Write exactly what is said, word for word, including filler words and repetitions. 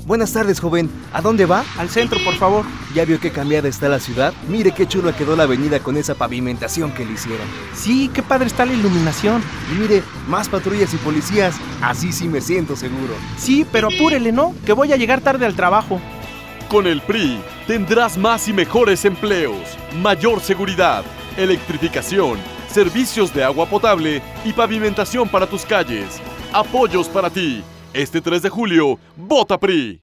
Buenas tardes, joven. ¿A dónde va? Al centro, por favor. ¿Ya vio qué cambiada está la ciudad? Mire qué chula quedó la avenida con esa pavimentación que le hicieron. Sí, qué padre está la iluminación. Y mire, más patrullas y policías. Así sí me siento seguro. Sí, pero apúrele, ¿no? Que voy a llegar tarde al trabajo. Con el P R I tendrás más y mejores empleos, mayor seguridad, electrificación, servicios de agua potable y pavimentación para tus calles. Apoyos para ti. Este tres de julio, vota P R I.